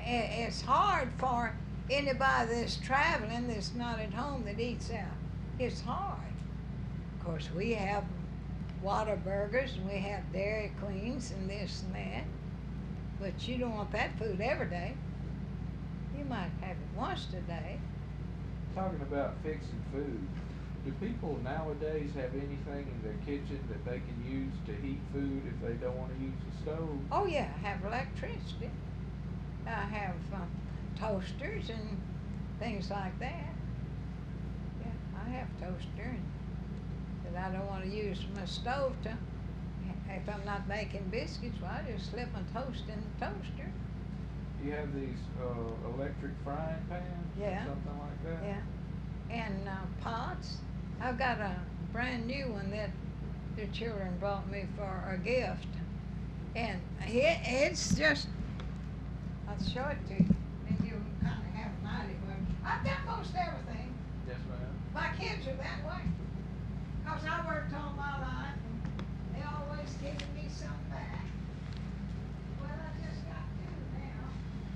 it's hard for anybody that's traveling that's not at home that eats out. It's hard. Of course, we have Whataburgers and we have Dairy Queens and this and that, but you don't want that food every day. You might have it once a day. Talking about fixing food, do people nowadays have anything in their kitchen that they can use to heat food if they don't want to use the stove? Oh yeah, I have electricity. I have toasters and things like that. Yeah, I have toaster, and that I don't want to use my stove to. If I'm not making biscuits, well, I just slip my toast in the toaster. You have these electric frying pans Yeah. or something like that? Yeah, and pots. I've got a brand new one that the children bought me for a gift, and it's just. I'll show it to you. Then you'll kind of have an idea. But I've got most everything. Yes, ma'am. My kids are that way. Because I worked all my life, and they always giving me something back. Well, I just got two now.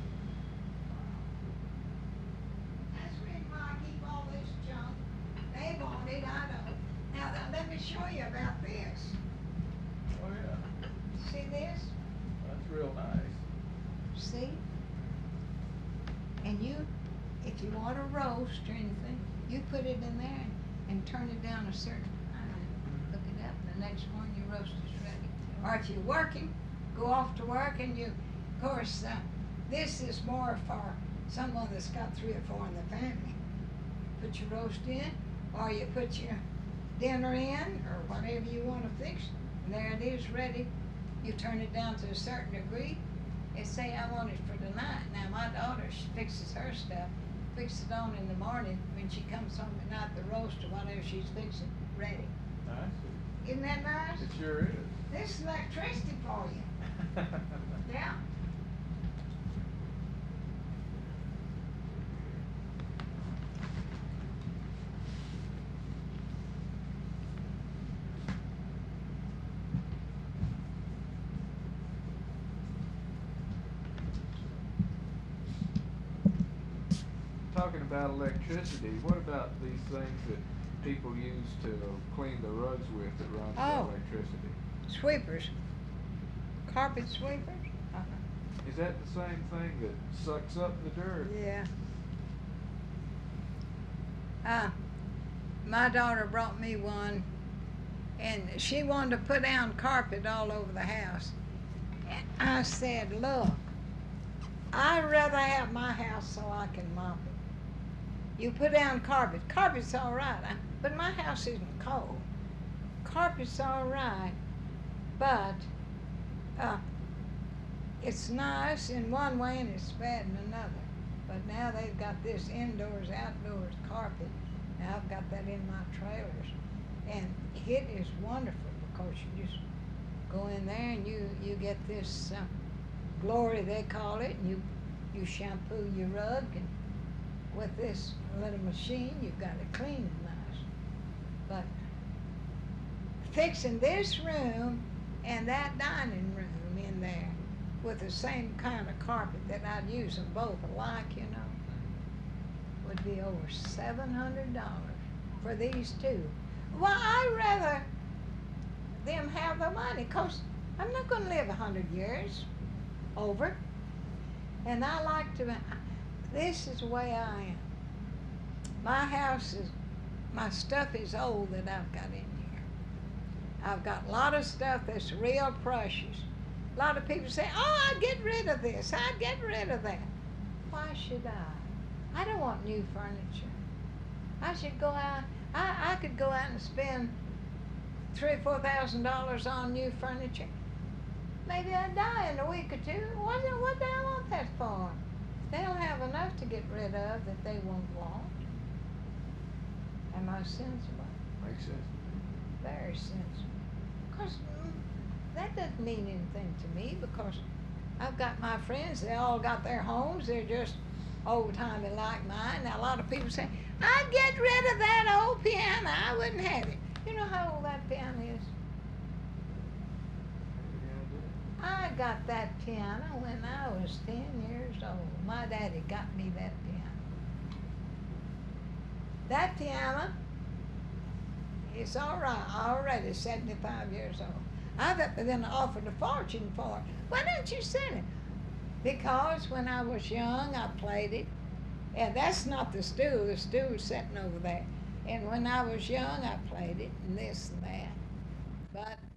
That's the reason why I keep all this junk. They want it, I don't. Now, let me show you about this. Oh, yeah. See this? That's real nice. See? And you, if you want to roast or anything, you put it in there and turn it down a certain time. Look it up, and the next morning your roast is ready. Or if you're working, go off to work and you, of course, this is more for someone that's got 3 or 4 in the family. Put your roast in, or you put your dinner in, or whatever you want to fix. And there it is ready. You turn it down to a certain degree. And say I want it for tonight. Now my daughter, she fixes her stuff, fixes it on in the morning when she comes home at night, the roast or whatever she's fixing, ready. Nice. Isn't that nice? It sure is. This is electricity for you. Yeah. Talking about electricity, what about these things that people use to clean the rugs with that runs Oh. on electricity? Sweepers. Carpet sweepers? Is that the same thing that sucks up the dirt? Yeah. My daughter brought me one, and she wanted to put down carpet all over the house. And I said, look, I'd rather have my house so I can mop it. You put down carpet. Carpet's all right, but my house isn't cold. Carpet's all right, but it's nice in one way and it's bad in another. But now they've got this indoors, outdoors carpet. Now I've got that in my trailers. And it is wonderful because you just go in there and you get this glory, they call it, and you shampoo your rug, and with this little machine you've got it clean and nice. But fixing this room and that dining room in there with the same kind of carpet that I'd use them both alike, you know, would be over $700 for these two. Well, I'd rather them have the money, because I'm not going to live 100 years over. And I like to, this is the way I am. My house is, my stuff is old that I've got in here. I've got a lot of stuff that's real precious. A lot of people say, oh, I'd get rid of this, I'd get rid of that. Why should I? I don't want new furniture. I should go out, I could go out and spend $3,000 or $4,000 on new furniture. Maybe I'd die in a week or two. What do I want that for? They'll have enough to get rid of that they won't want. Am I sensible? Makes sense. Very sensible. Because that doesn't mean anything to me, because I've got my friends, they all got their homes, they're just old-timey like mine. Now a lot of people say, I'd get rid of that old piano, I wouldn't have it. You know how old that piano is? I got that piano when I was 10 years old. My daddy got me that piano. That piano is all right, already 75 years old. I've been offered a fortune for it. Why don't you sell it? Because when I was young, I played it. And that's not the stew's sitting over there. And when I was young, I played it and this and that. But